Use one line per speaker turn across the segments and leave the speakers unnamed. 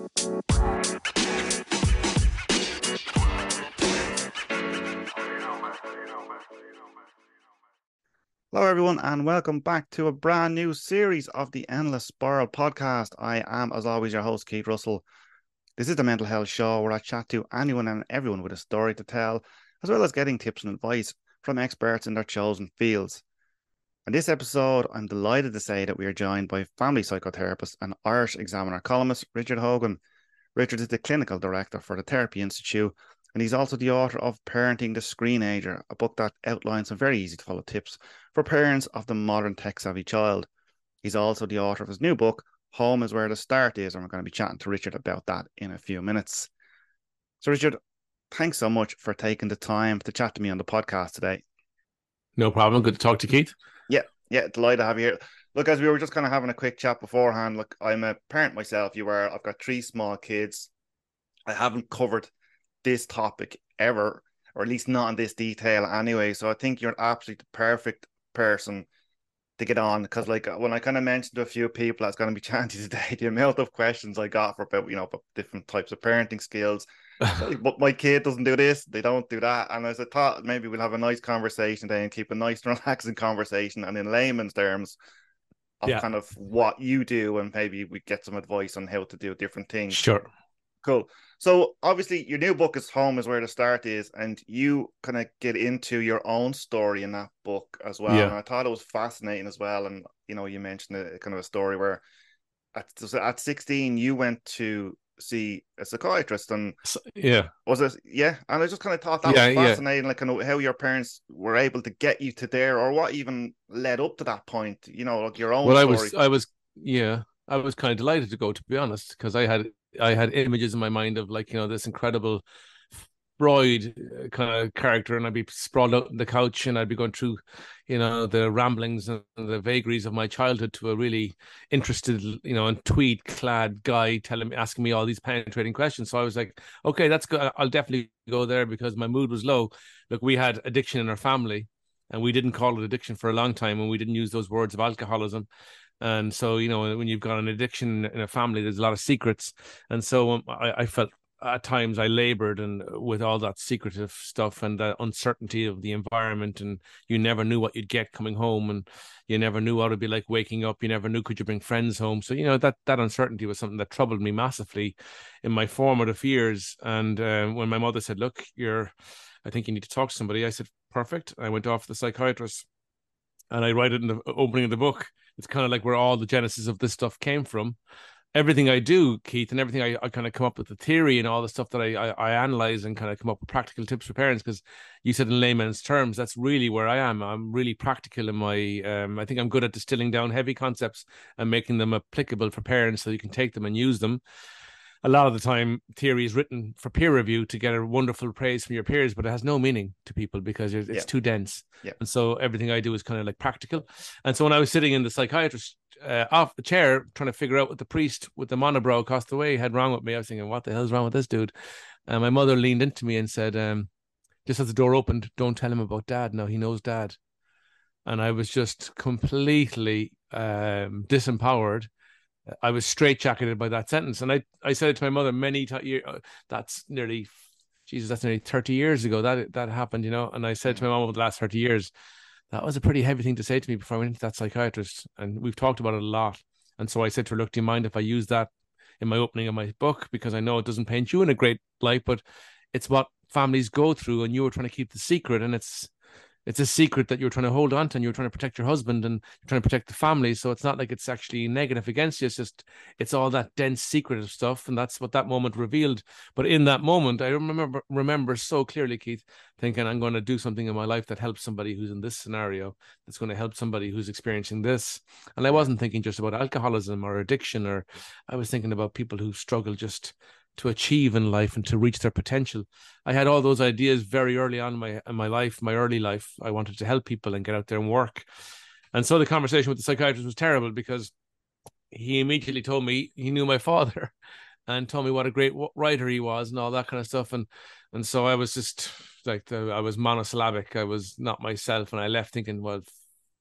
Hello, everyone, and welcome back to a brand new series of the Endless Spiral podcast. I am, as always, your host, Keith Russell. This is the mental health show where I chat to anyone and everyone with a story to tell, as well as getting tips and advice from experts in their chosen fields. In this episode, I'm delighted to say that we are joined by family psychotherapist and Irish Examiner columnist Richard Hogan. Richard is the clinical director for the Therapy Institute, and he's also the author of Parenting the Screenager, a book that outlines some very easy to follow tips for parents of the modern tech-savvy child. He's also the author of his new book, Home is Where the Start Is, and we're going to be chatting to Richard about that in a few minutes. So, Richard, thanks so much for taking the time to chat to me on the podcast today.
No problem. Good to talk to you, Keith.
Yeah, delighted to have you here. Look, as we were just kind of having a quick chat beforehand, look, I'm a parent myself. I've got 3 small kids. I haven't covered this topic ever, or at least not in this detail anyway. So I think you're absolutely the perfect person to get on, because like when I kind of mentioned to a few people that's going to be chatting today, the amount of questions I got for about different types of parenting skills. But my kid doesn't do this, they don't do that. And as I thought, maybe we'll have a nice conversation today and keep a nice, relaxing conversation, and in layman's terms of kind of what you do, and maybe we get some advice on how to do different things.
Sure.
Cool. So obviously your new book is Home is Where the Start Is, and you kind of get into your own story in that book as well.
Yeah.
And I thought it was fascinating as well. And, you mentioned a kind of a story where at 16, you went to see a psychiatrist, and was it? Yeah. And I just kind of thought that was fascinating, like kind of how your parents were able to get you to there, or what even led up to that point, like your own story.
I was kind of delighted to go, to be honest, because I had images in my mind of this incredible Freud kind of character, and I'd be sprawled out on the couch and I'd be going through, the ramblings and the vagaries of my childhood to a really interested, and tweed clad guy asking me all these penetrating questions. So I was like, okay, that's good. I'll definitely go there, because my mood was low. Look, we had addiction in our family, and we didn't call it addiction for a long time, and we didn't use those words of alcoholism. And so, when you've got an addiction in a family, there's a lot of secrets. And so I felt at times I labored and with all that secretive stuff and the uncertainty of the environment, and you never knew what you'd get coming home, and you never knew what it'd be like waking up. You never knew, could you bring friends home? So, that uncertainty was something that troubled me massively in my formative years. And when my mother said, look, I think you need to talk to somebody, I said, perfect. I went off to the psychiatrist, and I write it in the opening of the book. It's kind of like where all the genesis of this stuff came from. Everything I do, Keith, and everything I kind of come up with the theory and all the stuff that I analyze and kind of come up with practical tips for parents, because you said in layman's terms, that's really where I am. I'm really practical in my, I think I'm good at distilling down heavy concepts and making them applicable for parents so you can take them and use them. A lot of the time, theory is written for peer review to get a wonderful praise from your peers, but it has no meaning to people because it's too dense.
Yeah.
And so everything I do is kind of like practical. And so when I was sitting in the psychiatrist off the chair trying to figure out what the priest with the monobrow across the way had wrong with me, I was thinking, what the hell's wrong with this dude? And my mother leaned into me and said, just as the door opened, don't tell him about Dad. No, he knows Dad. And I was just completely disempowered. I was straitjacketed by that sentence. And I said it to my mother many times. That's nearly 30 years ago that happened, And I said to my mom over the last 30 years, that was a pretty heavy thing to say to me before I went into that psychiatrist. And we've talked about it a lot. And so I said to her, look, do you mind if I use that in my opening of my book? Because I know it doesn't paint you in a great light, but it's what families go through, and you were trying to keep the secret, and it's a secret that you're trying to hold on to, and you're trying to protect your husband and you're trying to protect the family. So it's not like it's actually negative against you. It's all that dense secretive stuff. And that's what that moment revealed. But in that moment, I remember so clearly, Keith, thinking I'm going to do something in my life that helps somebody who's in this scenario, that's going to help somebody who's experiencing this. And I wasn't thinking just about alcoholism or addiction, or I was thinking about people who struggle just to achieve in life and to reach their potential. I had all those ideas very early on in my life, my early life. I wanted to help people and get out there and work. And so the conversation with the psychiatrist was terrible, because he immediately told me he knew my father and told me what a great writer he was and all that kind of stuff. And so I was just like, I was monosyllabic. I was not myself. And I left thinking, well,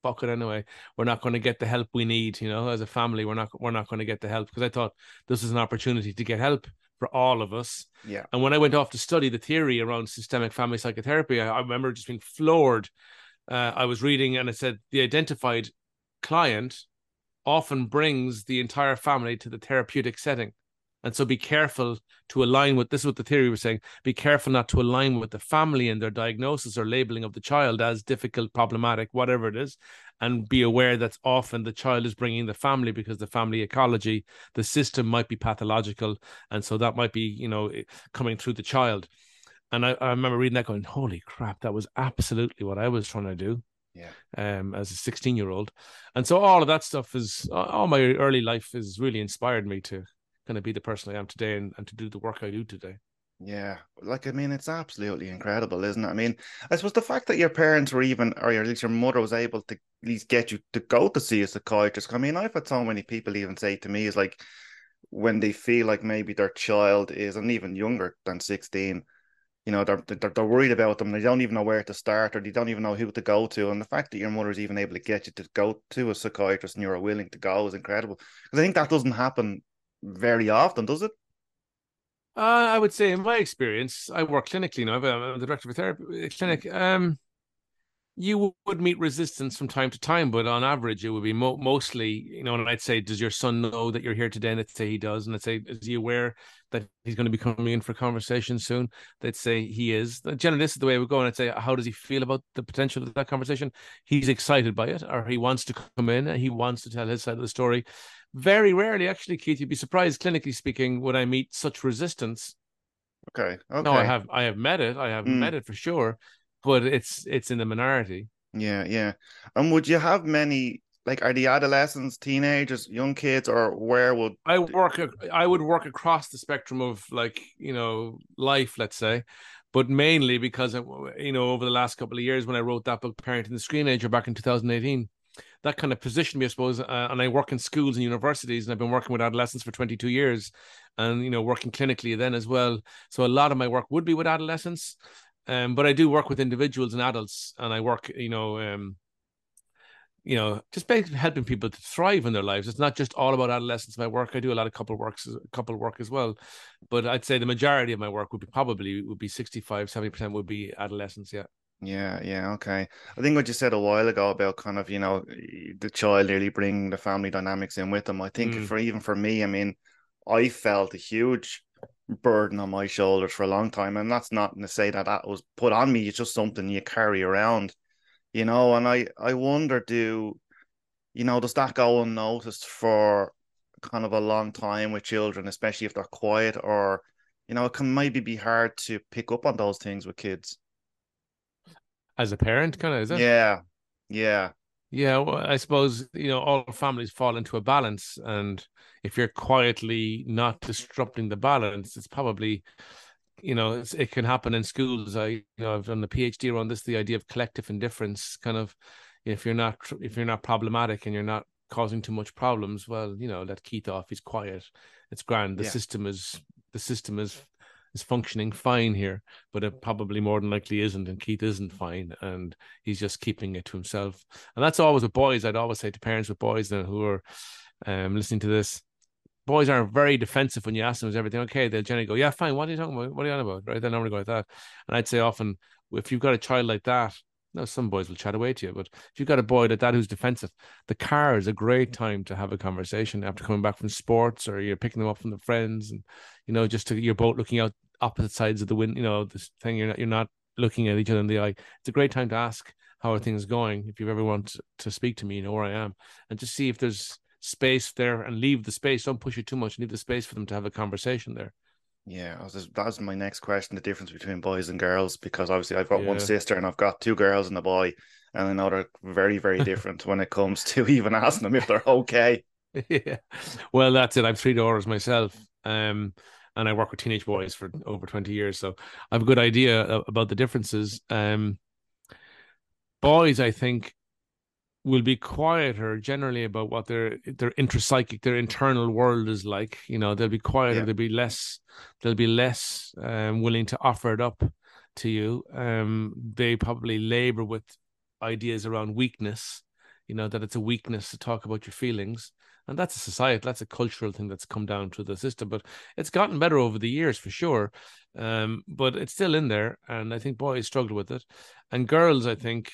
fuck it anyway. We're not going to get the help we need, as a family. We're not going to get the help, because I thought this is an opportunity to get help for all of us.
Yeah.
And when I went off to study the theory around systemic family psychotherapy, I remember just being floored. I was reading, and it said the identified client often brings the entire family to the therapeutic setting. And so be careful to align with, this is what the theory was saying, be careful not to align with the family and their diagnosis or labeling of the child as difficult, problematic, whatever it is. And be aware that often the child is bringing the family, because the family ecology, the system might be pathological. And so that might be, coming through the child. And I remember reading that going, holy crap, that was absolutely what I was trying to do.
Yeah.
As a 16-year-old. And so all of that stuff all my early life has really inspired me to kind of be the person I am today, and to do the work I do today.
Yeah. Like, I mean, it's absolutely incredible, isn't it? I mean, I suppose the fact that your parents were even, or at least your mother was able to at least get you to go to see a psychiatrist. I mean, I've had so many people even say to me, is like, when they feel like maybe their child is, and even younger than 16, they're worried about them. They don't even know where to start, or they don't even know who to go to. And the fact that your mother's even able to get you to go to a psychiatrist and you're willing to go is incredible. Because I think that doesn't happen very often, does it?
I would say, in my experience, I work clinically now. I'm the director of a therapy clinic. You would meet resistance from time to time, but on average, it would be mostly, and I'd say, does your son know that you're here today? And they'd say he does. And I'd say, is he aware that he's going to be coming in for conversation soon? They'd say he is. Generally, this is the way we go. And I'd say, how does he feel about the potential of that conversation? He's excited by it, or he wants to come in and he wants to tell his side of the story. Very rarely, actually, Keith, you'd be surprised, clinically speaking, would I meet such resistance.
Okay.
No, I
Okay.
have. I have met it. I have
Mm.
met it for sure, but it's in the minority.
Yeah. Yeah. And would you have many, like, are the adolescents, teenagers, young kids, or where would?
I would work across the spectrum of, like, life, let's say, but mainly because over the last couple of years, when I wrote that book, Parenting the Screenager, back in 2018, that kind of positioned me, I suppose. And I work in schools and universities, and I've been working with adolescents for 22 years, and working clinically then as well. So a lot of my work would be with adolescents, but I do work with individuals and adults, and I work, just basically helping people to thrive in their lives. It's not just all about adolescence. My work, I do a lot of couple work as well, but I'd say the majority of my work would be 65-70% would be adolescents. Yeah.
Yeah, yeah, okay. I think what you said a while ago about kind of, the child really bringing the family dynamics in with them. I think
Mm.
for me, I mean, I felt a huge burden on my shoulders for a long time. And that's not to say that that was put on me. It's just something you carry around, and I wonder, does that go unnoticed for kind of a long time with children, especially if they're quiet, or, it can maybe be hard to pick up on those things with kids.
As a parent, kind of, is it?
Yeah, yeah.
Yeah, well, I suppose, all families fall into a balance. And if you're quietly not disrupting the balance, it's probably, it can happen in schools. I've done the PhD around this, the idea of collective indifference, kind of, if you're not problematic and you're not causing too much problems, well, let Keith off. He's quiet. It's grand. The
Yeah.
system is functioning fine here, but it probably more than likely isn't, and Keith isn't fine, and he's just keeping it to himself. And that's always with boys. I'd always say to parents with boys who are listening to this, boys are very defensive when you ask them, is everything okay? They'll generally go, yeah, fine. What are you talking about? What are you on about? Right? They'll normally go like that. And I'd say often, if you've got a child like that, now some boys will chat away to you, but if you've got a boy like that who's defensive, the car is a great time to have a conversation after coming back from sports, or you're picking them up from the friends, and you're both looking out opposite sides of the window. This thing, you're not looking at each other in the eye. It's a great time to ask, how are things going? If you've ever want to speak to me, you know where I am, and just see if there's space there, and leave the space. Don't push it too much. Leave the space for them to have a conversation there.
Yeah, that was my next question, the difference between boys and girls, because obviously I've got one
Yeah.
sister and I've got two girls and a boy, and I know they're very, very different when it comes to even asking them if they're okay.
Yeah. Well, that's it. I've three daughters myself. And I work with teenage boys for over 20 years. So I have a good idea about the differences. Boys, I think, will be quieter generally about what their intrapsychic, their internal world is like. They'll be quieter,
Yeah,
they'll be less willing to offer it up to you. They probably labor with ideas around weakness. that it's a weakness to talk about your feelings. And that's a society, that's a cultural thing that's come down through the system. But it's gotten better over the years for sure. But it's still in there. And I think boys struggle with it. And girls, I think,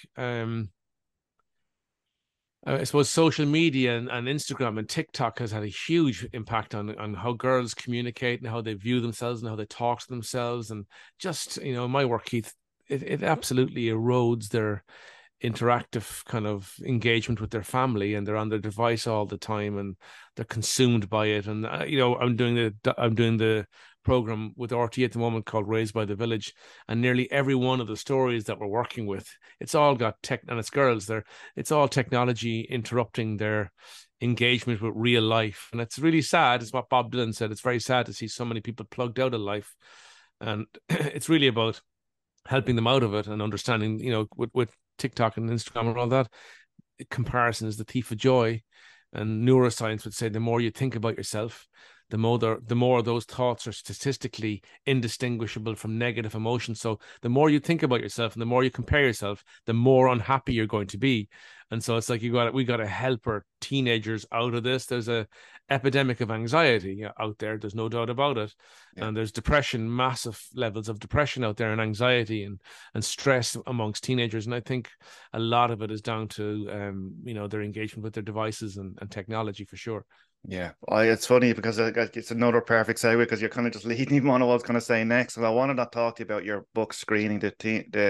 I suppose social media and Instagram and TikTok has had a huge impact on how girls communicate and how they view themselves and how they talk to themselves. And just, my work, Keith, it absolutely erodes their interactive kind of engagement with their family, and they're on their device all the time and they're consumed by it. And I'm doing the program with RT at the moment called Raised by the Village, and nearly every one of the stories that we're working with, it's all got tech, and it's girls there, it's all technology interrupting their engagement with real life. And it's really sad. It's what Bob Dylan said, it's very sad to see so many people plugged out of life. And it's really about helping them out of it and understanding, with TikTok and Instagram and all that, comparison is the thief of joy. And neuroscience would say the more you think about yourself, the more those thoughts are statistically indistinguishable from negative emotions. So the more you think about yourself and the more you compare yourself, the more unhappy you're going to be. And so it's like we got to help our teenagers out of this. There's a epidemic of anxiety out there. There's no doubt about it. Yeah. And there's depression, massive levels of depression out there, and anxiety and stress amongst teenagers. And I think a lot of it is down to their engagement with their devices and technology for sure.
Yeah, it's funny because it's another perfect segue, because you're kind of just leading me on what I was going to say next. And I wanted to talk to you about your book screening, the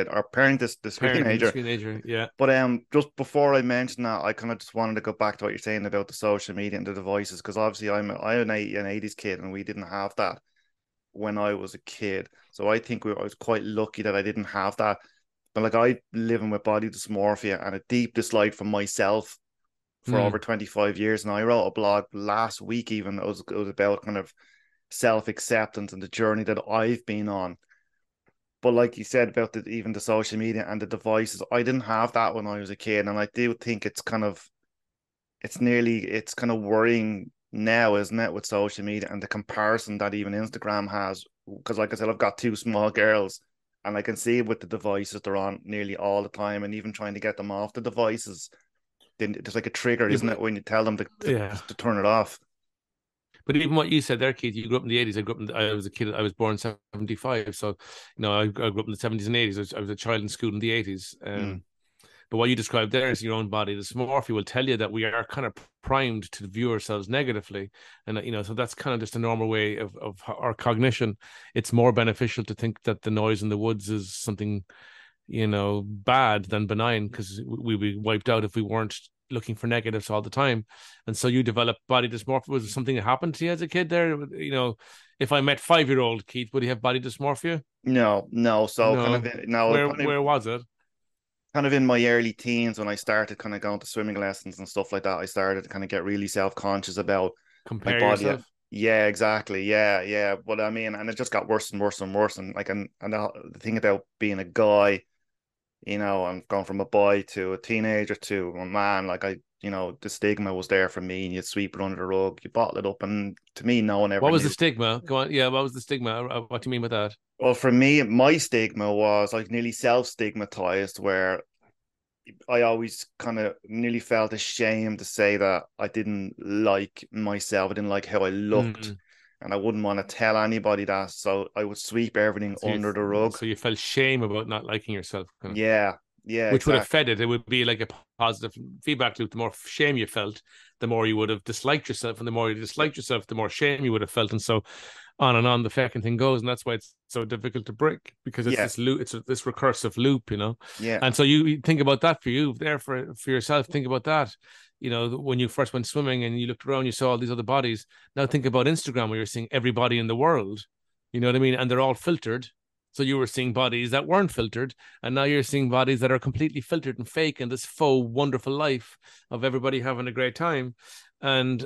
Screenager.
Yeah.
But just before I mention that, I kind of just wanted to go back to what you're saying about the social media and the devices, because obviously I'm an 80s kid and we didn't have that when I was a kid. So I think I was quite lucky that I didn't have that. But like, I living with body dysmorphia and a deep dislike for myself for over 25 years. And I wrote a blog last week, even it was about kind of self-acceptance and the journey that I've been on. But like you said about even the social media and the devices, I didn't have that when I was a kid. And I do think it's kind of worrying now, isn't it, with social media and the comparison that even Instagram has. Because like I said, I've got two small girls and I can see with the devices they're on nearly all the time, and even trying to get them off the devices, there's like a trigger, isn't it, when you tell them to turn it off.
But even what you said there, Keith, you grew up in the 80s. I was a kid. I was born in 75. So, I grew up in the 70s and 80s. I was a child in school in the 80s. But what you described there is your own body dysmorphia will tell you that we are kind of primed to view ourselves negatively. And, so that's kind of just a normal way of our cognition. It's more beneficial to think that the noise in the woods is something bad than benign, because we'd be wiped out if we weren't looking for negatives all the time. And so you develop body dysmorphia. Was it something that happened to you as a kid there? If I met 5-year-old Keith, would he have body dysmorphia?
No. So
where was it?
Kind of in my early teens, when I started kind of going to swimming lessons and stuff like that, I started to kind of get really self-conscious about
compare my body. Yourself.
Yeah, exactly. Yeah. But I mean, and it just got worse and worse and worse. And like, and the thing about being a guy, I'm going from a boy to a teenager to a man. Like the stigma was there for me, and you sweep it under the rug, you bottle it up, and to me, no one ever.
What was the stigma? Go on. Yeah, what was the stigma? What do you mean by that?
Well, for me, my stigma was like nearly self-stigmatized, where I always kind of nearly felt ashamed to say that I didn't like myself. I didn't like how I looked. And I wouldn't want to tell anybody that. So I would sweep everything under the rug.
So you felt shame about not liking yourself.
Yeah.
Which would have fed it. It would be like a positive feedback loop. The more shame you felt, the more you would have disliked yourself. And the more you disliked yourself, the more shame you would have felt. And so on and on the fucking thing goes. And that's why it's so difficult to break, because it's this loop, it's this recursive loop,
Yeah.
And so you think about that for you there, for yourself, think about that. When you first went swimming and you looked around, you saw all these other bodies. Now think about Instagram, where you're seeing everybody in the world, you know what I mean? And they're all filtered. So you were seeing bodies that weren't filtered, and now you're seeing bodies that are completely filtered and fake, and this faux wonderful life of everybody having a great time. And,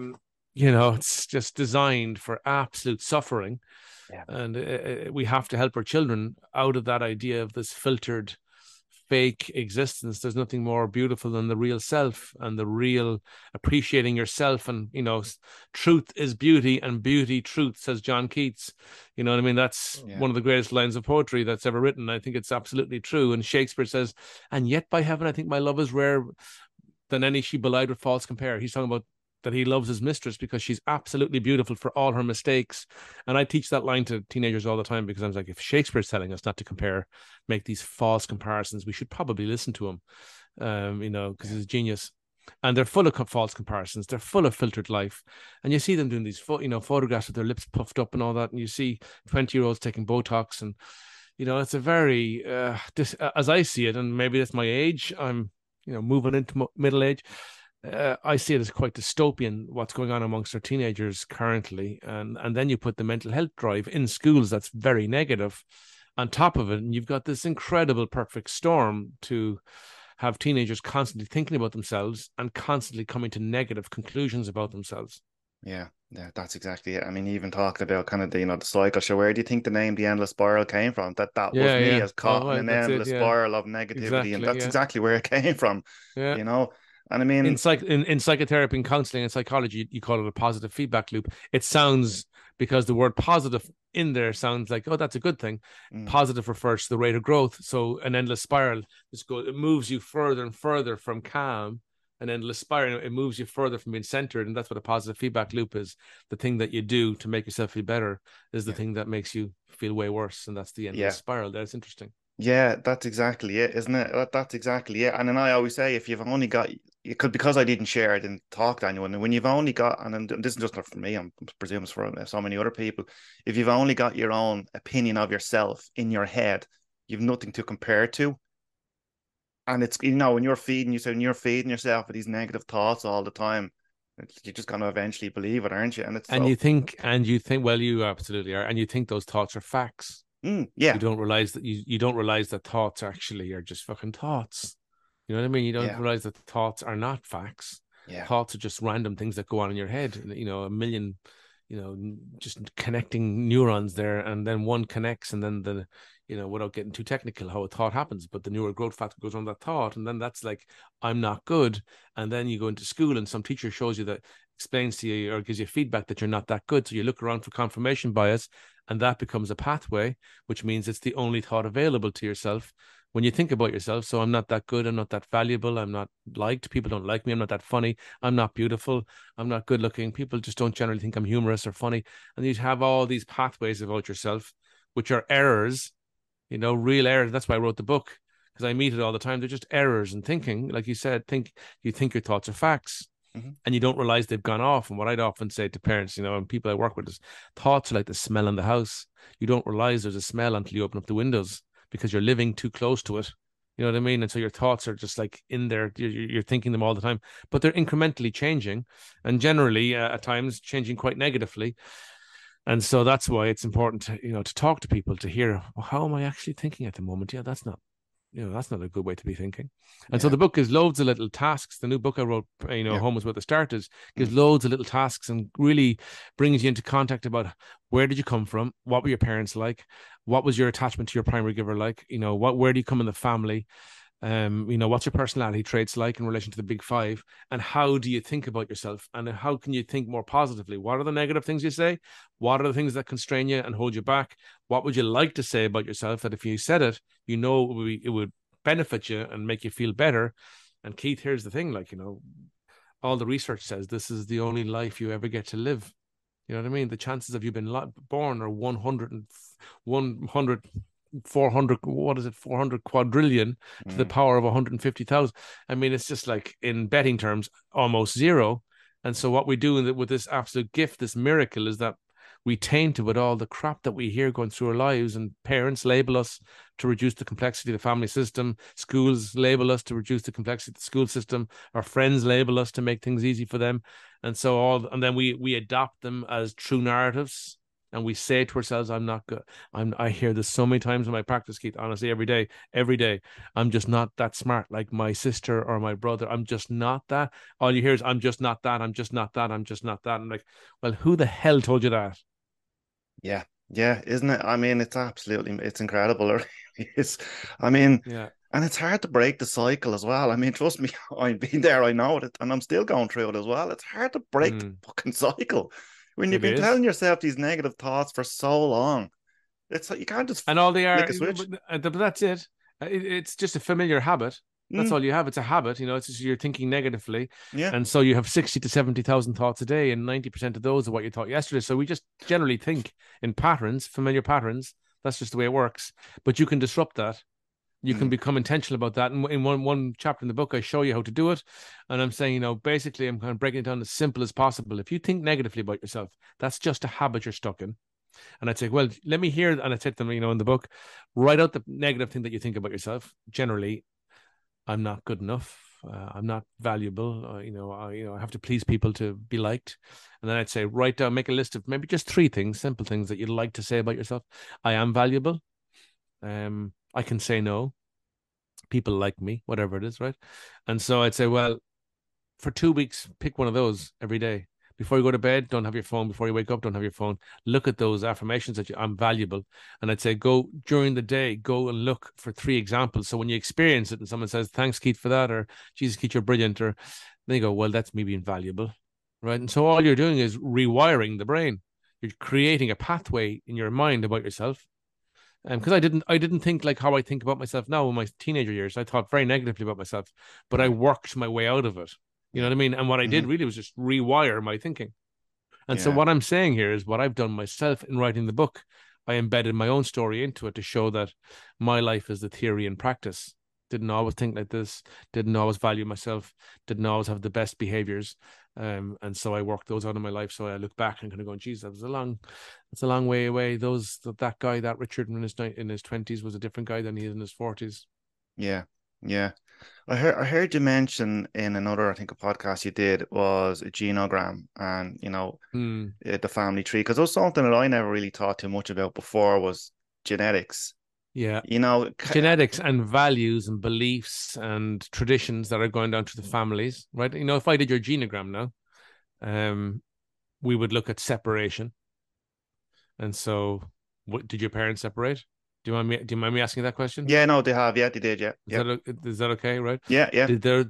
it's just designed for absolute suffering.
Yeah.
And we have to help our children out of that idea of this filtered, fake existence. There's nothing more beautiful than the real self, and the real appreciating yourself. And truth is beauty, and beauty truth, says John Keats. You know what I mean? That's one of the greatest lines of poetry that's ever written. I think it's absolutely true. And Shakespeare says, and yet by heaven I think my love is rare, than any she belied with false compare. He's talking about that he loves his mistress because she's absolutely beautiful for all her mistakes. And I teach that line to teenagers all the time because I'm like, if Shakespeare's telling us not to compare, make these false comparisons, we should probably listen to him, because he's a genius. And they're full of false comparisons. They're full of filtered life. And you see them doing these, photographs with their lips puffed up and all that. And you see 20-year-olds taking Botox. And, it's a very, as I see it, and maybe that's my age, I'm, moving into middle age. I see it as quite dystopian what's going on amongst our teenagers currently. And then you put the mental health drive in schools that's very negative on top of it. And you've got this incredible perfect storm to have teenagers constantly thinking about themselves and constantly coming to negative conclusions about themselves.
Yeah, that's exactly it. I mean, even talking about kind of the cycle. So where do you think the name The Endless Spiral came from? That was me as caught in an endless spiral of negativity,
exactly,
and that's exactly where it came from.
Yeah.
And I mean,
in psychotherapy and counseling and psychology, you call it a positive feedback loop. It sounds, because the word positive in there sounds like, oh, that's a good thing. Positive refers to the rate of growth. So an endless spiral, it moves you further and further from calm. An endless spiral, it moves you further from being centered. And that's what a positive feedback loop is. The thing that you do to make yourself feel better is the thing that makes you feel way worse. And that's the endless spiral. That's interesting.
Yeah, that's exactly it, isn't it? That's exactly it. And then I always say, if you've only got, it could, because I didn't share, I didn't talk to anyone. And when you've only got, and this is just not for me, I'm presuming it's for so many other people. If you've only got your own opinion of yourself in your head, you've nothing to compare to. And it's, when you're feeding yourself with these negative thoughts all the time, you're just going to eventually believe it, aren't you? And
you think, well, you absolutely are, and you think those thoughts are facts.
Yeah.
You don't realize that you don't realize that thoughts actually are just fucking thoughts. You know what I mean? You don't realize that thoughts are not facts.
Yeah.
Thoughts are just random things that go on in your head. A million, just connecting neurons there, and then one connects, and then without getting too technical, how a thought happens, but the neural growth factor goes on that thought, and then that's like, I'm not good. And then you go into school, and some teacher shows you that, explains to you or gives you feedback that you're not that good. So you look around for confirmation bias, and that becomes a pathway, which means it's the only thought available to yourself when you think about yourself. So I'm not that good. I'm not that valuable. I'm not liked. People don't like me. I'm not that funny. I'm not beautiful. I'm not good looking. People just don't generally think I'm humorous or funny. And you have all these pathways about yourself, which are errors, real errors. That's why I wrote the book, because I meet it all the time. They're just errors in thinking. Like you said, you think your thoughts are facts. And you don't realize they've gone off. And what I'd often say to parents, and people I work with, is thoughts are like the smell in the house. You don't realize there's a smell until you open up the windows, because you're living too close to it. You know what I mean? And so your thoughts are just like in there. You're thinking them all the time, but they're incrementally changing, and generally at times changing quite negatively. And so that's why it's important to, to talk to people, to hear, well, how am I actually thinking at the moment? Yeah, that's not a good way to be thinking. And so the book gives loads of little tasks. The new book I wrote, Home is Where the Start Is, gives loads of little tasks and really brings you into contact about, where did you come from? What were your parents like? What was your attachment to your primary giver like? Where do you come in the family? What's your personality traits like in relation to the big five? And how do you think about yourself? And how can you think more positively? What are the negative things you say? What are the things that constrain you and hold you back? What would you like to say about yourself that if you said it, it would benefit you and make you feel better? And Keith, here's the thing, all the research says this is the only life you ever get to live. You know what I mean? The chances of you being born are 100, 400, what is it, 400 quadrillion to the power of 150,000. I mean, it's just like, in betting terms, almost zero. And so what we do with this absolute gift, this miracle, is that we taint it with all the crap that we hear going through our lives. And parents label us to reduce the complexity of the family system. Schools label us to reduce the complexity of the school system. Our friends label us to make things easy for them. And then we adopt them as true narratives. And we say to ourselves, I'm not good. I hear this so many times in my practice, Keith, honestly, every day. I'm just not that smart like my sister or my brother. I'm just not that. All you hear is, I'm just not that. I'm just not that. I'm just not that. I'm like, well, who the hell told you that?
Yeah. Yeah. Isn't it? I mean, it's incredible. It really is. I mean, and it's hard to break the cycle as well. I mean, trust me, I've been there. I know it, and I'm still going through it as well. It's hard to break the fucking cycle. When you've been telling yourself these negative thoughts for so long, it's like you can't just
and all they are,
flick a switch.
But that's it. It's just a familiar habit. That's all you have. It's a habit, it's just you're thinking negatively.
Yeah.
And so you have 60 to 70,000 thoughts a day, and 90% of those are what you thought yesterday. So we just generally think in patterns, familiar patterns. That's just the way it works. But you can disrupt that. You can become intentional about that. And in one chapter in the book, I show you how to do it. And I'm saying, basically, I'm kind of breaking it down as simple as possible. If you think negatively about yourself, that's just a habit you're stuck in. And I'd say, well, let me hear. And I said to them, in the book, write out the negative thing that you think about yourself. Generally, I'm not good enough. I'm not valuable. I have to please people to be liked. And then I'd say, write down, make a list of maybe just 3 things, simple things that you'd like to say about yourself. I am valuable. I can say no. People like me, whatever it is, right? And so I'd say, well, for 2 weeks, pick one of those every day. Before you go to bed, don't have your phone. Before you wake up, don't have your phone. Look at those affirmations that I'm valuable. And I'd say, go during the day, go and look for 3 examples. So when you experience it and someone says, thanks, Keith, for that, or Jesus, Keith, you're brilliant, or then you go, well, that's me being valuable, right? And so all you're doing is rewiring the brain. You're creating a pathway in your mind about yourself. Because I didn't think like how I think about myself now in my teenager years. I thought very negatively about myself, but I worked my way out of it. You know what I mean? And what I did really was just rewire my thinking. And so what I'm saying here is what I've done myself in writing the book. I embedded my own story into it to show that my life is the theory and practice. Didn't always think like this, didn't always value myself, didn't always have the best behaviors. And so I worked those out in my life. So I look back and kind of going, geez, that's a long way away. That guy, that Richard in his 20s was a different guy than he is in his 40s.
Yeah. Yeah. I heard you mention in another, I think, a podcast you did was a genogram and, the family tree. Because it was something that I never really thought too much about before was genetics.
Yeah. Genetics and values and beliefs and traditions that are going down to the families, right? If I did your genogram now, we would look at separation. And so, did your parents separate? Do you mind me asking that question?
Yeah, no, they have. Yeah, they did. Yeah.
Is that okay? Right?
Yeah, yeah.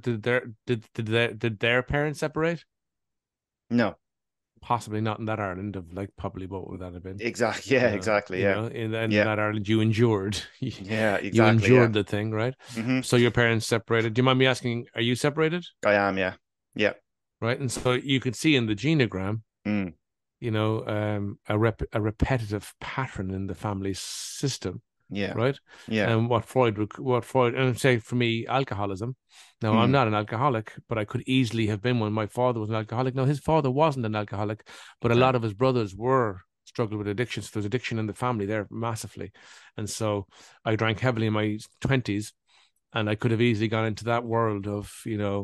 Did their parents separate?
No.
Possibly not in that Ireland of probably what would that have been?
Exactly. Yeah, exactly. Yeah.
In that Ireland, you endured.
Yeah, exactly.
You endured the thing, right?
Mm-hmm.
So your parents separated. Do you mind me asking, are you separated?
I am, yeah. Yeah.
Right. And so you could see in the genogram, a repetitive pattern in the family system.
Yeah.
Right.
Yeah.
And what Freud, and say for me, alcoholism. Now, I'm not an alcoholic, but I could easily have been one. My father was an alcoholic. Now, his father wasn't an alcoholic, but a lot of his brothers were struggling with addiction. So there's addiction in the family there massively. And so I drank heavily in my 20s, and I could have easily gone into that world of,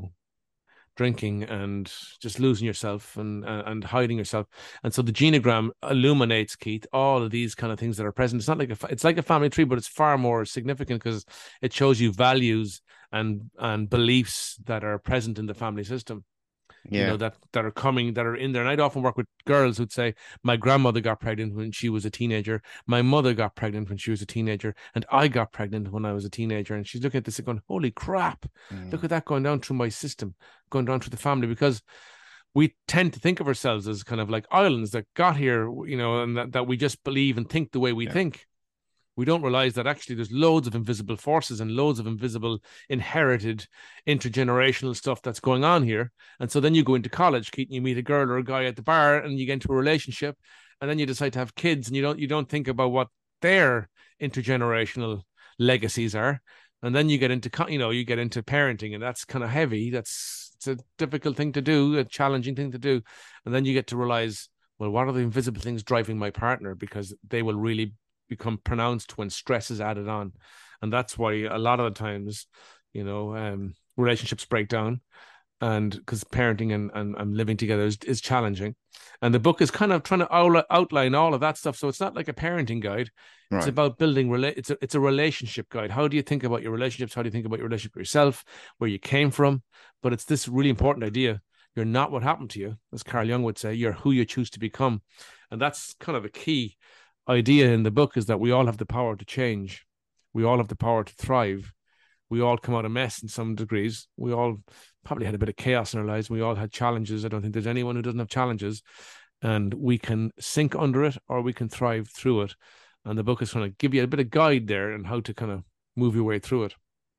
drinking and just losing yourself and hiding yourself. And so the genogram illuminates, Keith, all of these kind of things that are present. It's not like it's like a family tree, but it's far more significant because it shows you values and beliefs that are present in the family system.
Yeah.
That are coming, that are in there. And I'd often work with girls who'd say, my grandmother got pregnant when she was a teenager. My mother got pregnant when she was a teenager. And I got pregnant when I was a teenager. And she's looking at this and going, holy crap, look at that going down through my system, going down through the family. Because we tend to think of ourselves as kind of like islands that got here, and that we just believe and think the way we think. We don't realize that actually there's loads of invisible forces and loads of invisible inherited intergenerational stuff that's going on here. And so then you go into college, Keith, and you meet a girl or a guy at the bar and you get into a relationship, and then you decide to have kids, and you don't think about what their intergenerational legacies are. And then you get into parenting, and that's kind of heavy. It's a difficult thing to do, a challenging thing to do. And then you get to realize, well, what are the invisible things driving my partner? Because they will really become pronounced when stress is added on. And that's why a lot of the times, relationships break down, and because parenting and living together is challenging. And the book is kind of trying to outline all of that stuff. So it's not like a parenting guide. Right. It's about building it's a relationship guide. How do you think about your relationships? How do you think about your relationship with yourself, where you came from? But it's this really important idea. You're not what happened to you. As Carl Jung would say, you're who you choose to become. And that's kind of a key idea in the book, is that we all have the power to change. We all have the power to thrive. We all come out of mess in some degrees. We all probably had a bit of chaos in our lives. We all had challenges. I don't think there's anyone who doesn't have challenges, and we can sink under it or we can thrive through it. And the book is trying to give you a bit of guide there and how to kind of move your way through it.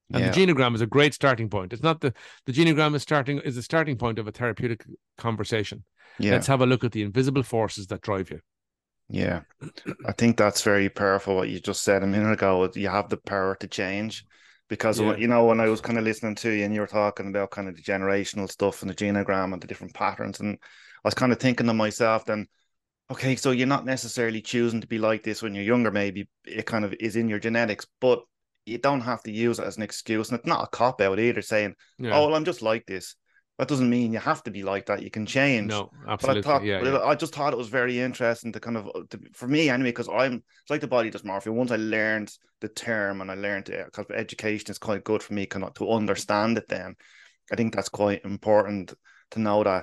And the
Yeah.
genogram is a great starting point. It's not the genogram is a starting point of a therapeutic conversation.
Yeah.
Let's have a look at the invisible forces that drive you.
Yeah. I think that's very powerful what you just said a minute ago. You have the power to change. Because
Yeah.
when I was kind of listening to you and you were talking about kind of the generational stuff and the genogram and the different patterns, and I was kind of thinking to myself then, okay, so you're not necessarily choosing to be like this when you're younger, maybe it kind of is in your genetics, but you don't have to use it as an excuse. And it's not a cop out either saying, oh,
Yeah.
well, I'm just like this. That doesn't mean you have to be like that. You can change.
No, absolutely. Yeah. Yeah.
I just thought it was very interesting to kind of, for me anyway, because it's like the body dysmorphia. Once I learned the term and I learned it, because education is quite good for me kind of to understand it then. I think that's quite important to know that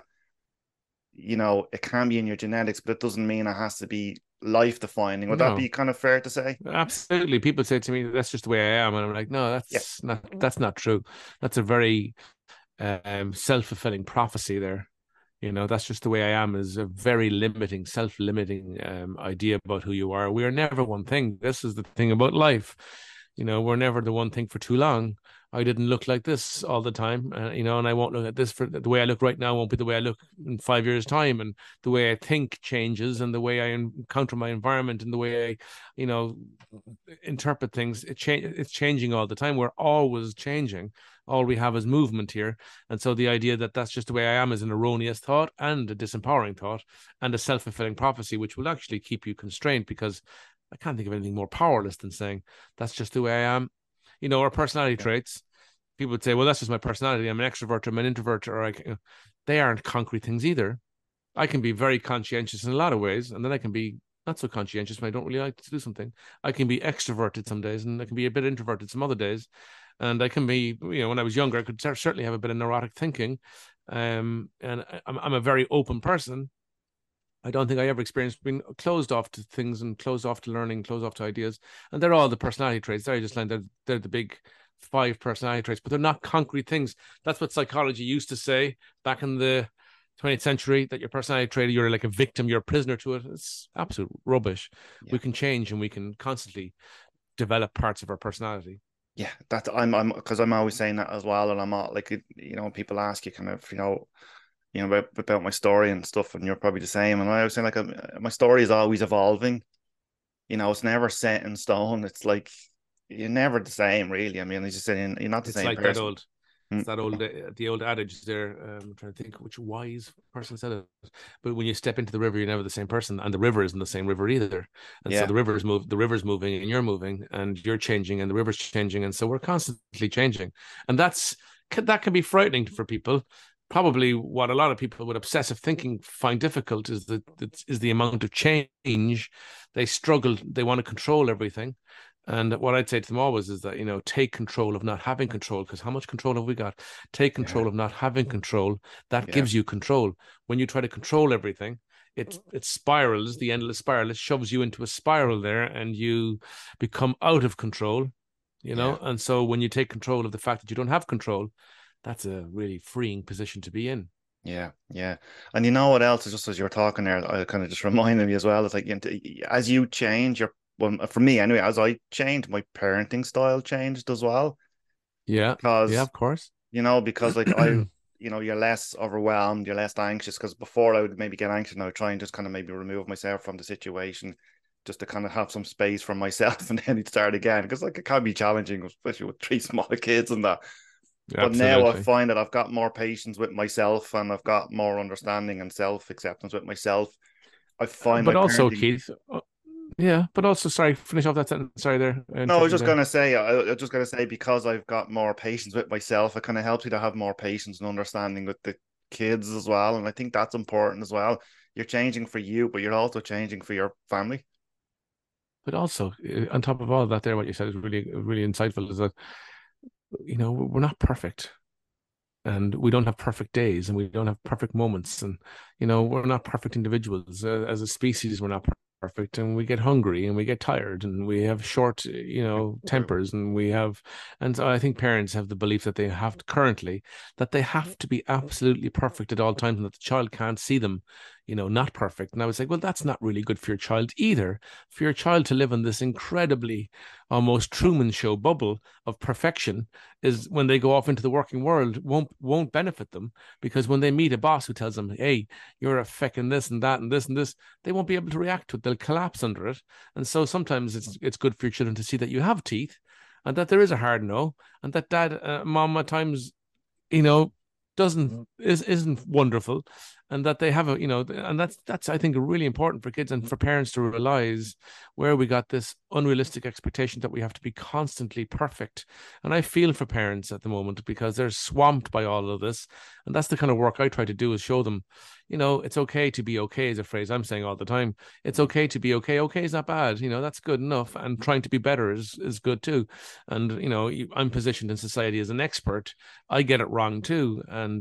it can be in your genetics, but it doesn't mean it has to be life defining. Would that be
No,
kind of fair to say?
absolutely. People say to me, "That's just the way I am," and I'm like, "No,
Yeah.
that's not true. That's a very self-fulfilling prophecy there. That's just the way I am is a very limiting, self-limiting idea about who you are. We are never one thing. This is the thing about life. We're never the one thing for too long. I didn't look like this all the time, and I won't look at this for the way I look right now won't be the way I look in 5 years' time, and the way I think changes, and the way I encounter my environment, and the way I, interpret things. It's changing all the time. We're always changing. All we have is movement here, and so the idea that that's just the way I am is an erroneous thought and a disempowering thought and a self-fulfilling prophecy, which will actually keep you constrained because I can't think of anything more powerless than saying that's just the way I am. Our personality
Yeah.
traits, people would say, well, that's just my personality. I'm an extrovert, I'm an introvert, or they aren't concrete things either. I can be very conscientious in a lot of ways, and then I can be not so conscientious when I don't really like to do something. I can be extroverted some days, and I can be a bit introverted some other days. And I can be, when I was younger, I could certainly have a bit of neurotic thinking. And I'm a very open person. I don't think I ever experienced being closed off to things and closed off to learning, closed off to ideas. And they're all the personality traits. They're just like they're the big 5 personality traits, but they're not concrete things. That's what psychology used to say back in the 20th century, that your personality trait, you're like a victim, you're a prisoner to it. It's absolute rubbish.
Yeah.
We can change and we can constantly develop parts of our personality.
Yeah, that I'm because I'm always saying that as well, and I'm not like people ask you kind of about my story and stuff, and you're probably the same. And I was saying like my story is always evolving. It's never set in stone. It's like you're never the same, really. I mean, it's just saying you're not the
It's
same
like
person.
it's that old the old adage there. I'm trying to think which wise person said it, but when you step into the river, you're never the same person, and the river isn't the same river either. And so
Yeah,
the river's moving, and you're moving, and you're changing, and the river's changing, and so we're constantly changing, and that can be frightening for people. Probably what a lot of people with obsessive thinking find difficult is the amount of change. They struggle. They want to control everything. And what I'd say to them always is that, take control of not having control, because how much control have we got? Take
yeah,
control of not having control. That
yeah,
gives you control. When you try to control everything, it spirals, the endless spiral. It shoves you into a spiral there, and you become out of control,
yeah.
And so when you take control of the fact that you don't have control, that's a really freeing position to be in.
Yeah, yeah. And you know what else? Just as you're talking there, I kind of just reminded me as well. It's like as you change well, for me anyway, as I changed, my parenting style changed as well.
Yeah, yeah,
Because
of course.
because like you're less overwhelmed, you're less anxious. Because before I would maybe get anxious, and I would try and just kind of maybe remove myself from the situation, just to kind of have some space for myself, and then he'd start again. Because like it can be challenging, especially with 3 small kids and that. But now I
Absolutely.
find that I've got more patience with myself, and I've got more understanding and self acceptance with myself. I find my
But also,
parenting.
Keith, yeah, but also, sorry, finish off that sentence. Sorry, there, I
No, I was
interrupted you
just
there.
gonna say, I was just gonna say, because I've got more patience with myself, it kind of helps you to have more patience and understanding with the kids as well. And I think that's important as well. You're changing for you, but you're also changing for your family.
But also, on top of all that, there, what you said is really, really insightful. Is that we're not perfect, and we don't have perfect days, and we don't have perfect moments, and we're not perfect individuals. As a species, we're not perfect, and we get hungry, and we get tired, and we have short, tempers, and so I think parents have the belief that they have to, currently, that they have to be absolutely perfect at all times, and that the child can't see them, not perfect. And I was like, well, that's not really good for your child either. For your child to live in this incredibly, almost Truman Show bubble of perfection is when they go off into the working world won't benefit them, because when they meet a boss who tells them, hey, you're a feckin' this and that and this and this, they won't be able to react to it. They'll collapse under it. And so sometimes it's good for your children to see that you have teeth and that there is a hard no, and that dad, mom at times, you know, isn't wonderful, and that they have and that's I think really important for kids and for parents to realize where we got this unrealistic expectation that we have to be constantly perfect. And I feel for parents at the moment because they're swamped by all of this, and that's the kind of work I try to do, is show them, it's okay to be okay, is a phrase I'm saying all the time. It's okay to be okay. Okay is not bad. That's good enough. And trying to be better is good too. And, I'm positioned in society as an expert. I get it wrong too. And,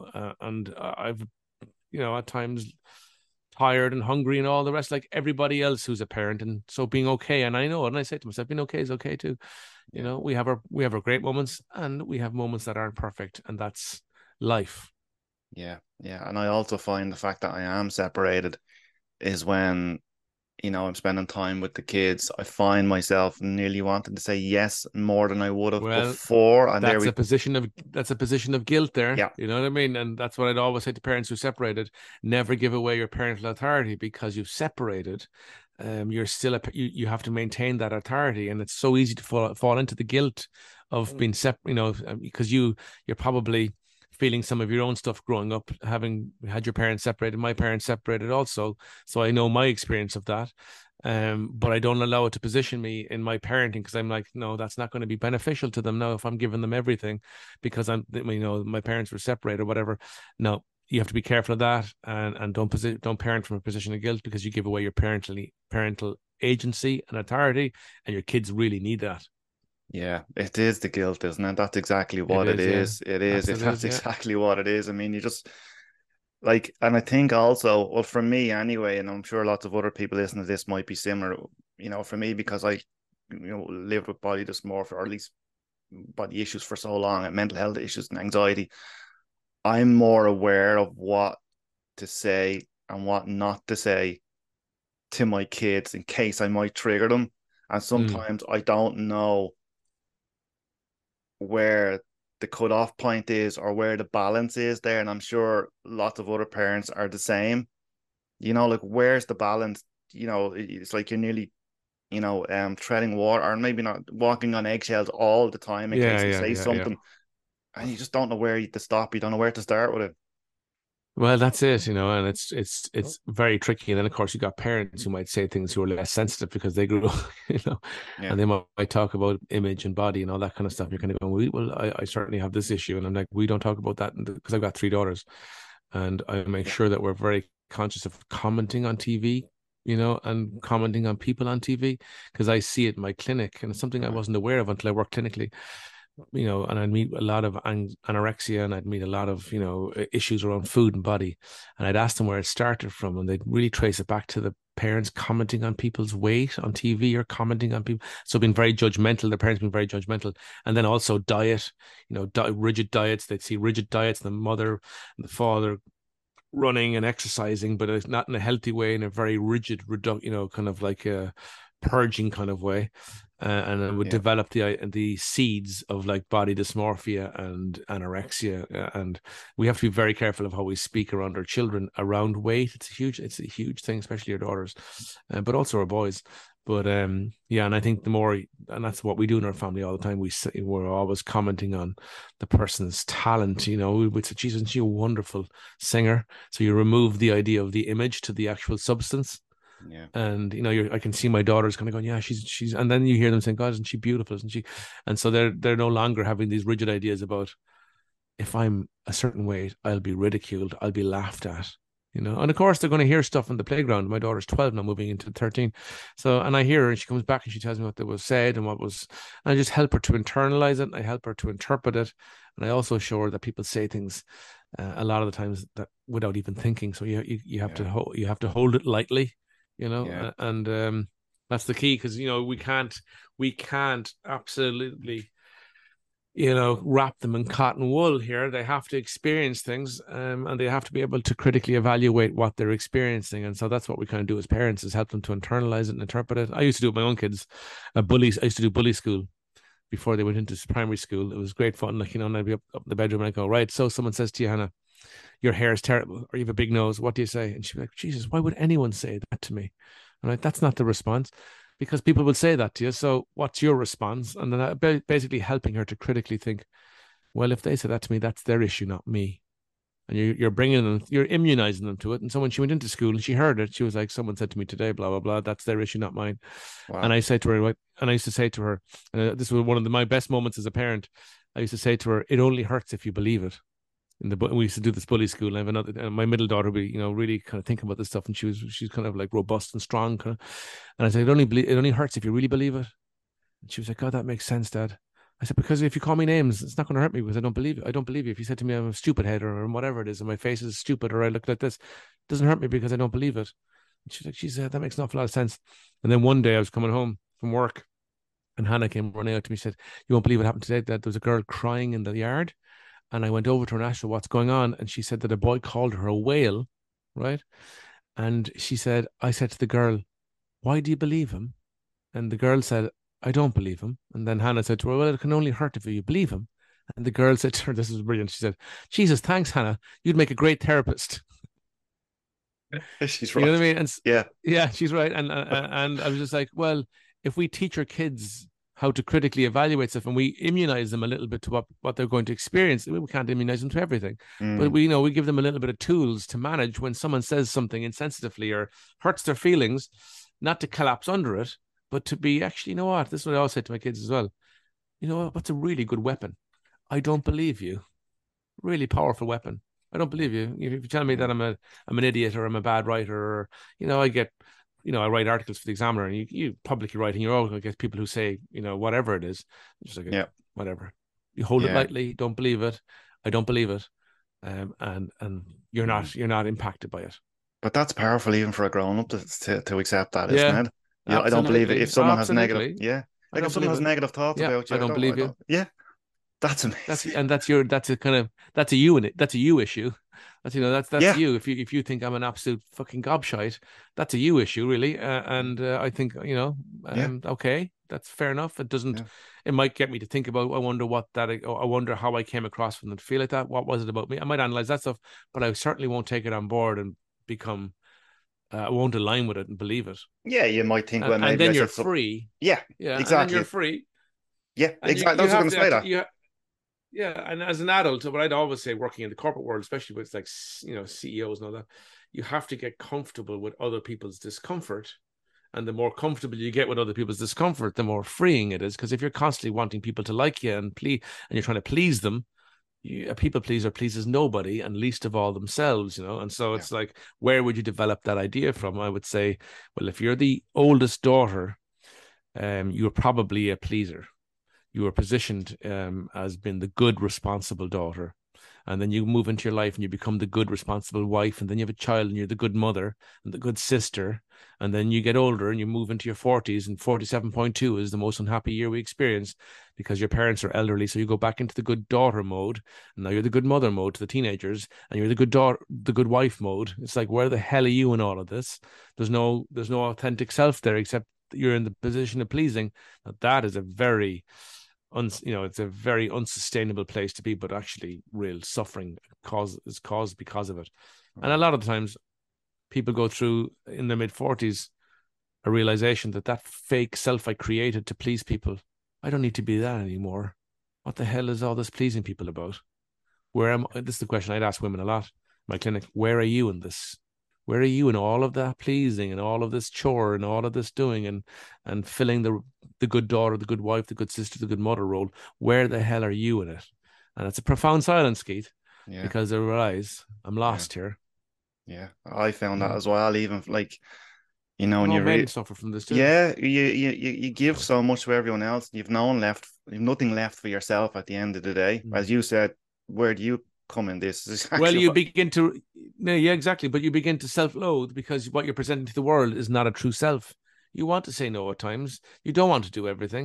I've, at times tired and hungry and all the rest, like everybody else who's a parent. And so being okay. And I know, and I say to myself, being okay is okay too. We have our great moments, and we have moments that aren't perfect, and that's life.
Yeah, yeah. And I also find the fact that I am separated is when, I'm spending time with the kids, I find myself nearly wanting to say yes more than I would have
Well,
before. And
that's a position of guilt there.
Yeah.
You know what I mean? And that's what I'd always say to parents who separated: never give away your parental authority, because you've separated. You're still you have to maintain that authority, and it's so easy to fall into the guilt of being because you're probably feeling some of your own stuff growing up, having had your parents separated. My parents separated also, so I know my experience of that. But I don't allow it to position me in my parenting, because I'm like, no, that's not going to be beneficial to them now if I'm giving them everything, because my parents were separated or whatever. No, you have to be careful of that, and don't parent from a position of guilt, because you give away your parental agency and authority, and your kids really need that.
Yeah, it is the guilt, isn't it? That's exactly what it is.
Yeah.
It is. That's exactly what it is. I mean, you just like, and I think also, well, for me anyway, and I'm sure lots of other people listening to this might be similar, for me, because I, lived with body dysmorphia, or at least body issues for so long, and mental health issues and anxiety. I'm more aware of what to say and what not to say to my kids in case I might trigger them. And sometimes I don't know where the cutoff point is or where the balance is there. And I'm sure lots of other parents are the same. Like, where's the balance? It's like you're nearly, treading water, or maybe not, walking on eggshells all the time in case you say something. And you just don't know where to stop. You don't know where to start with it.
Well, that's it, and it's very tricky. And then of course you got parents who might say things who are less sensitive because they grew up, and they might talk about image and body and all that kind of stuff. You're kind of going, well, I certainly have this issue, and I'm like, we don't talk about that, because I've got 3 daughters, and I make sure that we're very conscious of commenting on TV, and commenting on people on TV, because I see it in my clinic, and it's something I wasn't aware of until I worked clinically. And I'd meet a lot of anorexia, and I'd meet a lot of, issues around food and body. And I'd ask them where it started from, and they'd really trace it back to the parents commenting on people's weight on TV, or commenting on people. So being very judgmental, the parents being very judgmental. And then also diet, rigid diets. They'd see rigid diets, the mother and the father running and exercising, but it's not in a healthy way, in a very rigid, kind of like a purging kind of way. And it would develop the seeds of like body dysmorphia and anorexia. And we have to be very careful of how we speak around our children around weight. It's a huge thing, especially your daughters, but also our boys. But and I think the more, and that's what we do in our family all the time, we're always commenting on the person's talent. We'd say, "Geez, isn't she a wonderful singer?" So you remove the idea of the image to the actual substance.
Yeah.
And I can see my daughters kind of going, yeah, she's, and then you hear them saying, God, isn't she beautiful, isn't she? And so they're no longer having these rigid ideas about, if I'm a certain weight, I'll be ridiculed, I'll be laughed at, And of course they're going to hear stuff in the playground. My daughter's 12 now, moving into 13. So, and I hear her, and she comes back and she tells me what that was said and and I just help her to internalize it. And I help her to interpret it. And I also show her that people say things a lot of the times that without even thinking. So you have to hold it lightly. And that's the key, because we can't absolutely wrap them in cotton wool here. They have to experience things, and they have to be able to critically evaluate what they're experiencing. And so that's what we kind of do as parents, is help them to internalize it and interpret it. I used to do it with my own kids. I used to do bully school before they went into primary school. It was great fun. Like, and I'd be up in the bedroom and I'd go, right, so someone says to you, Hannah, your hair is terrible, or you have a big nose. What do you say? And she'd be like, Jesus, why would anyone say that to me? I'm like, that's not the response, because people will say that to you. So what's your response? And then basically helping her to critically think, well, if they say that to me, that's their issue, not me. And you're bringing them, you're immunizing them to it. And so when she went into school and she heard it, she was like, someone said to me today, blah, blah, blah, that's their issue, not mine. Wow. And I said to her, and I used to say to her, this was one of my best moments as a parent. I used to say to her, it only hurts if you believe it. We used to do this bully school, and I have another, and my middle daughter would be, really kind of thinking about this stuff, and she's kind of like robust and strong, kind of. And I said, it only hurts if you really believe it. And she was like, God, that makes sense, Dad. I said, because if you call me names, it's not going to hurt me, because I don't believe it. I don't believe you. If you said to me I'm a stupid head, or whatever it is, and my face is stupid, or I look like this, it doesn't hurt me because I don't believe it. And she's like, she said, that makes an awful lot of sense. And then one day I was coming home from work, and Hannah came running out to me and said, you won't believe what happened today, that there was a girl crying in the yard. And I went over to her and asked her what's going on. And she said that a boy called her a whale, right? And she said, I said to the girl, why do you believe him? And the girl said, I don't believe him. And then Hannah said to her, well, it can only hurt if you believe him. And the girl said to her, this is brilliant. She said, Jesus, thanks, Hannah. You'd make a great therapist.
She's right.
You know what I mean? And
yeah,
she's right. And I was just like, well, if we teach our kids how to critically evaluate stuff, and we immunize them a little bit to what they're going to experience. We can't immunize them to everything, but we give them a little bit of tools to manage when someone says something insensitively or hurts their feelings, not to collapse under it, but to be actually, what? This is what I always say to my kids as well. You know what's a really good weapon? I don't believe you. Really powerful weapon. I don't believe you. If you tell me that I'm an idiot, or I'm a bad writer, or I get, I write articles for the Examiner, and you publicly write, and you're always going to get people who say, whatever it is, just like, whatever. You hold it lightly. Don't believe it. I don't believe it. And you're not impacted by it.
But that's powerful even for a grown up to accept that, isn't it? I don't believe it. If someone has negative, like if someone has negative thoughts about you,
I don't believe you.
Yeah, that's amazing.
That's a you issue. That's you. If you think I'm an absolute fucking gobshite, that's a you issue, really. I think okay, that's fair enough. It doesn't. Yeah. It might get me to think about. I wonder how I came across from them to feel like that. What was it about me? I might analyze that stuff, but I certainly won't take it on board and become. I won't align with it and believe it.
Yeah, you might think. Well, maybe
and then you're free.
Yeah, exactly. And
then you're free.
Yeah, exactly. I was going to say that.
Yeah, and as an adult, what I'd always say, working in the corporate world, especially with like CEOs and all that, you have to get comfortable with other people's discomfort, and the more comfortable you get with other people's discomfort, the more freeing it is. Because if you're constantly wanting people to like you and you're trying to please them, a people pleaser pleases nobody, and least of all themselves. And so it's like, where would you develop that idea from? I would say, well, if you're the oldest daughter, you're probably a pleaser. You are positioned as being the good, responsible daughter. And then you move into your life and you become the good, responsible wife. And then you have a child and you're the good mother and the good sister. And then you get older and you move into your 40s, and 47.2 is the most unhappy year we experience because your parents are elderly. So you go back into the good daughter mode. And now you're the good mother mode to the teenagers, and you're the good daughter, the good wife mode. It's like, where the hell are you in all of this? There's no authentic self there, except you're in the position of pleasing. Now, that is a very... it's a very unsustainable place to be, but actually real suffering is caused because of it. And a lot of the times people go through in their mid-40s a realization that fake self I created to please people, I don't need to be that anymore. What the hell is all this pleasing people about? This is the question I'd ask women a lot in my clinic. Where are you in this? Where are you in all of that pleasing and all of this chore and all of this doing and filling the good daughter, the good wife, the good sister, the good mother role? Where the hell are you in it? And it's a profound silence, Keith, because they realize I'm lost here.
Yeah, I found that as well. Even like, and you
really suffer from this too.
Yeah, you give so much to everyone else. You've nothing left for yourself at the end of the day. As you said, where do you come in this?
Well, you begin to, exactly. But you begin to self-loathe because what you're presenting to the world is not a true self. You want to say no at times. You don't want to do everything.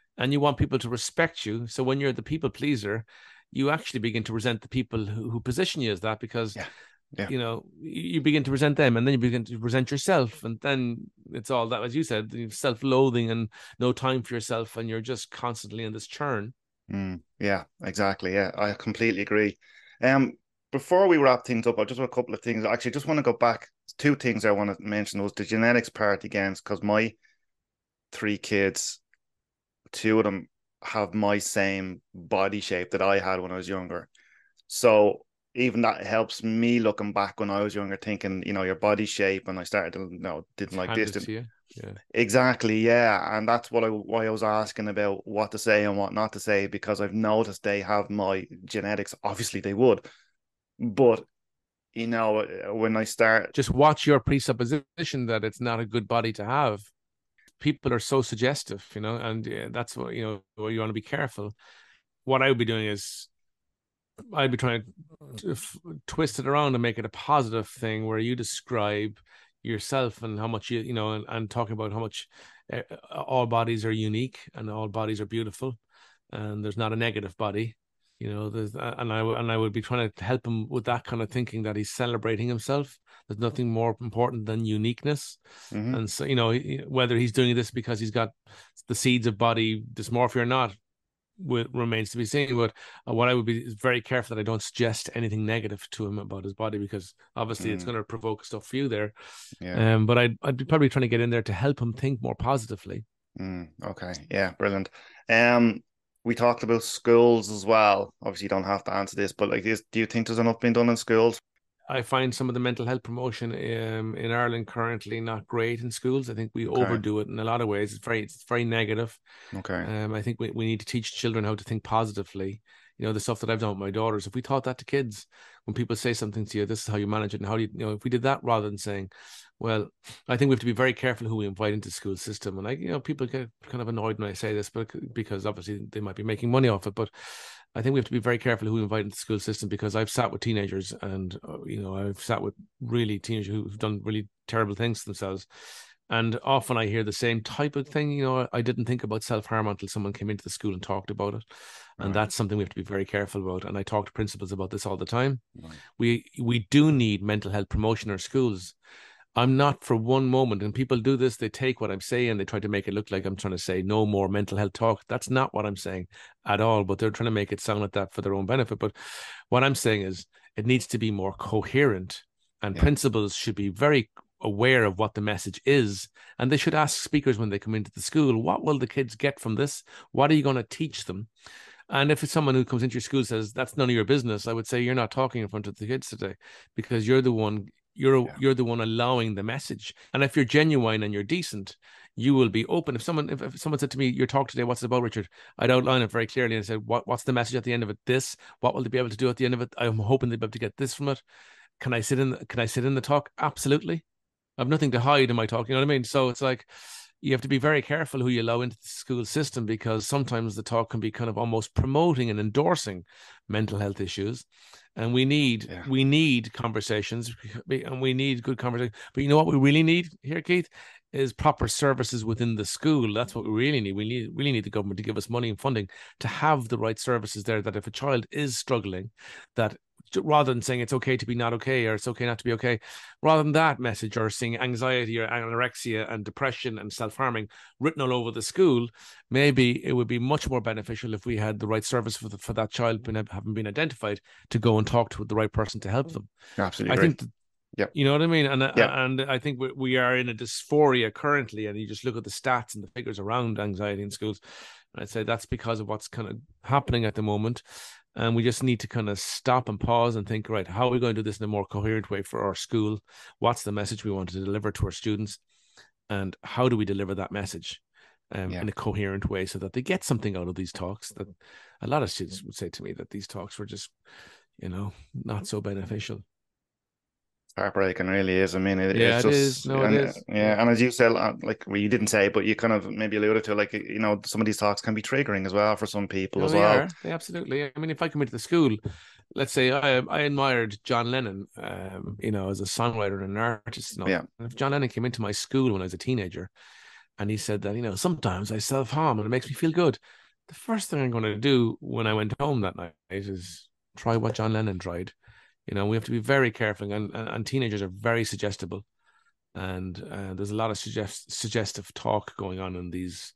and you want people to respect you. So when you're the people pleaser, you actually begin to resent the people who position you as that, because
Yeah.
you begin to resent them, and then you begin to resent yourself, and then it's all that, as you said, self-loathing and no time for yourself, and you're just constantly in this churn.
Yeah, exactly. Yeah, I completely agree. Um, Before we wrap things up, I just have a couple of things. Actually, just want to go back. Two things I want to mention was the genetics part again, because my three kids, two of them have my same body shape that I had when I was younger. So even that helps me looking back when I was younger, thinking, your body shape, and I started to, didn't
It's
like this.
handed to you. Yeah.
Exactly, yeah, and that's why I was asking about what to say and what not to say, because I've noticed they have my genetics. Obviously, they would, but when I start,
Just watch your presupposition that it's not a good body to have. People are so suggestive, and that's what, where you want to be careful. What I would be doing is I'd be trying to twist it around and make it a positive thing where you describe yourself and how much and talking about how much all bodies are unique and all bodies are beautiful, and there's not a negative body. There's and I would be trying to help him with that kind of thinking, that he's celebrating himself. There's nothing more important than uniqueness.
Mhm.
And so, whether he's doing this because he's got the seeds of body dysmorphia or not, remains to be seen. But what I would be is very careful that I don't suggest anything negative to him about his body, because obviously it's going to provoke stuff for you there.
Yeah.
But I'd be probably trying to get in there to help him think more positively.
Okay. Yeah. Brilliant. Um, we talked about schools as well. Obviously, you don't have to answer this, but like this, do you think there's enough being done in schools?
I find some of the mental health promotion in Ireland currently not great in schools. I think we
Okay.
overdo it in a lot of ways. It's very negative.
Okay.
I think we need to teach children how to think positively. The stuff that I've done with my daughters. If we taught that to kids, when people say something to you, this is how you manage it, and how do you, if we did that rather than saying, well, I think we have to be very careful who we invite into the school system. And people get kind of annoyed when I say this, but because obviously they might be making money off it. But I think we have to be very careful who we invite into the school system, because I've sat with teenagers, and I've sat with really teenagers who've done really terrible things to themselves. And often I hear the same type of thing. I didn't think about self-harm until someone came into the school and talked about it. And
Right.
that's something we have to be very careful about. And I talk to principals about this all the time.
Right.
We do need mental health promotion in our schools. I'm not for one moment, and people do this, they take what I'm saying and they try to make it look like I'm trying to say no more mental health talk. That's not what I'm saying at all, but they're trying to make it sound like that for their own benefit. But what I'm saying is it needs to be more coherent, and
Yeah.
principals should be very aware of what the message is, and they should ask speakers when they come into the school, what will the kids get from this? What are you going to teach them? And if it's someone who comes into your school says that's none of your business, I would say you're not talking in front of the kids today, because you're the one
Yeah.
you're the one allowing the message. And if you're genuine and you're decent, you will be open. If someone said to me, "Your talk today, what's it about, Richard?" I'd outline it very clearly and said, "What's the message at the end of it? This. What will they be able to do at the end of it? I'm hoping they'll be able to get this from it. Can I sit in the talk? Absolutely. I've nothing to hide in my talk. You know what I mean? So it's like you have to be very careful who you allow into the school system, because sometimes the talk can be kind of almost promoting and endorsing mental health issues. And
Yeah.
we need conversations, and we need good conversation. But you know what we really need here, Keith, is proper services within the school. That's what we really need. We really need the government to give us money and funding to have the right services there, that if a child is struggling, that rather than saying it's okay to be not okay, or it's okay not to be okay, rather than that message, or seeing anxiety or anorexia and depression and self-harming written all over the school, maybe it would be much more beneficial if we had the right service for that child having been identified, to go and talk to the right person to help them.
Absolutely
I
agree.
think
Yep.
you know what I mean? And
Yep.
I think we are in a dysphoria currently, and you just look at the stats and the figures around anxiety in schools. And I'd say that's because of what's kind of happening at the moment. And we just need to kind of stop and pause and think, right, how are we going to do this in a more coherent way for our school? What's the message we want to deliver to our students? And how do we deliver that message
Yeah.
in a coherent way, so that they get something out of these talks? That a lot of students would say to me that these talks were just, not so beneficial.
Heartbreaking, really is. I mean,
Yeah,
it's
it is.
just,
No, it is. Yeah.
yeah. And as you said, like, well, you didn't say, but you kind of maybe alluded to, like, some of these talks can be triggering as well for some people
No,
as
they
well.
are. They absolutely. I mean, if I come into the school, let's say I admired John Lennon, as a songwriter and an artist and all
Yeah.
that. And if John Lennon came into my school when I was a teenager, And he said that, sometimes I self-harm and it makes me feel good. The first thing I'm going to do when I went home that night is try what John Lennon tried. We have to be very careful, and teenagers are very suggestible. And there's a lot of suggestive talk going on in these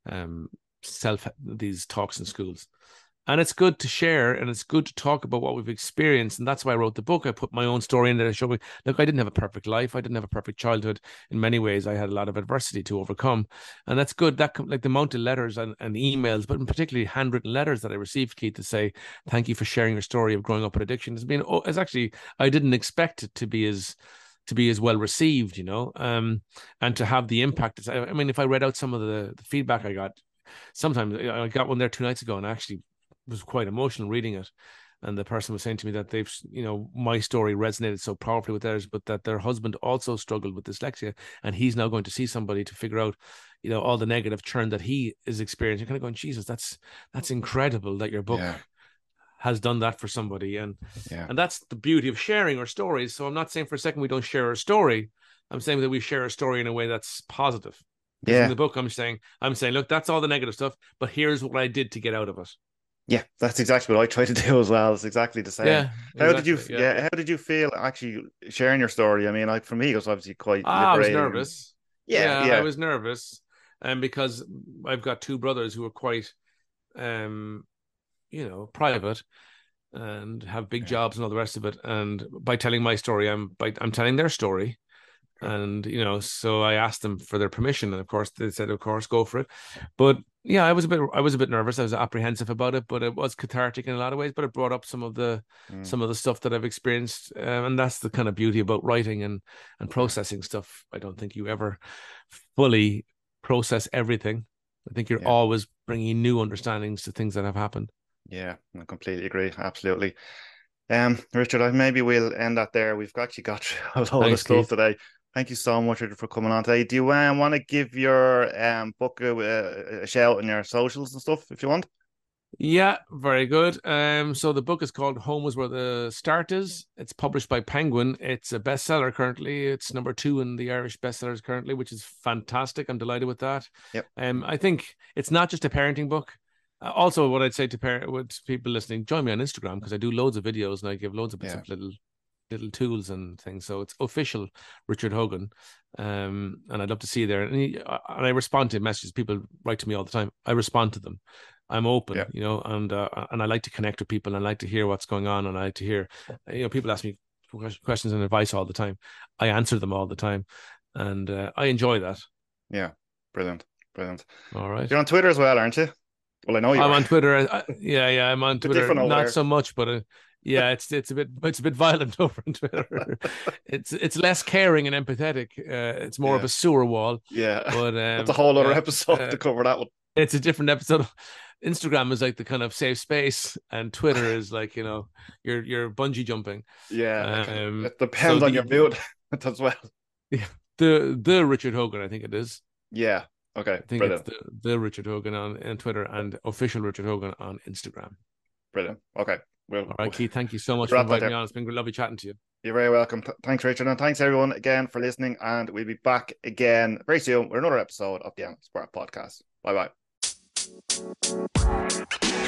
these talks in schools. And it's good to share, and it's good to talk about what we've experienced. And that's why I wrote the book. I put my own story in there to show me, look, I didn't have a perfect life. I didn't have a perfect childhood. In many ways, I had a lot of adversity to overcome. And that's good. That, like the amount of letters and emails, but in particularly handwritten letters that I received, Keith, to say, thank you for sharing your story of growing up with addiction. It's actually, I didn't expect it to be as well received, and to have the impact. I mean, if I read out some of the feedback I got, sometimes I got one there 2 nights ago, and I actually was quite emotional reading it. And the person was saying to me that they've, my story resonated so powerfully with theirs, but that their husband also struggled with dyslexia, and he's now going to see somebody to figure out, all the negative churn that he is experiencing. You're kind of going, Jesus, that's incredible that your book has done that for somebody. And that's the beauty of sharing our stories. So I'm not saying for a second we don't share our story. I'm saying that we share a story in a way that's positive. Because in the book, I'm saying, look, that's all the negative stuff, but here's what I did to get out of it.
Yeah, that's exactly what I try to do as well. It's exactly the same.
Yeah.
How did you? Yeah. How did you feel actually sharing your story? I mean, like for me, it was obviously quite liberating.
I was nervous.
Yeah.
I was nervous, and because I've got 2 brothers who are quite, private, and have big jobs and all the rest of it. And by telling my story, I'm telling their story. And so I asked them for their permission, and of course they said, of course, go for it. But yeah, I was a bit nervous. I was apprehensive about it, but it was cathartic in a lot of ways. But it brought up some of the stuff that I've experienced, and that's the kind of beauty about writing and processing stuff. I don't think you ever fully process everything. I think you're always bringing new understandings to things that have happened.
Yeah, I completely agree. Absolutely. Richard, maybe we'll end that there. We've actually got a lot of stuff today. Thank you so much, Richard, for coming on today. Do you want to give your book a shout on your socials and stuff if you want?
Yeah, very good. So the book is called Home is Where the Start Is. It's published by Penguin. It's a bestseller currently. It's number 2 in the Irish bestsellers currently, which is fantastic. I'm delighted with that.
Yep.
I think it's not just a parenting book. Also, what I'd say to people listening, join me on Instagram, because I do loads of videos and I give loads of bits of little tools and things. So it's official Richard Hogan, and I'd love to see you there. And I respond to messages. People write to me all the time. I respond to them. I'm open, and I like to connect with people, and I like to hear what's going on, and I like to hear, people ask me questions and advice all the time. I answer them all the time, and I enjoy that.
Yeah, brilliant.
All right,
you're on Twitter as well, aren't you? Well, I know you.
I'm on Twitter. I'm on Twitter. Not so much, but it's a bit violent over on Twitter. it's less caring and empathetic. It's more of a sewer wall.
Yeah,
but
that's a whole other episode to cover that one.
It's a different episode. Instagram is like the kind of safe space, and Twitter is like, you're bungee jumping.
Yeah, it depends on your mood as well.
Yeah, the Richard Hogan, I think it is.
Yeah. Okay.
I think it's the Richard Hogan on Twitter, and official Richard Hogan on Instagram.
Brilliant. Okay.
All right, Keith. Thank you so much for inviting me on. It's been lovely chatting to you.
You're very welcome. Thanks, Richard, and thanks everyone again for listening. And we'll be back again very soon with another episode of the Endless Spark Podcast. Bye bye.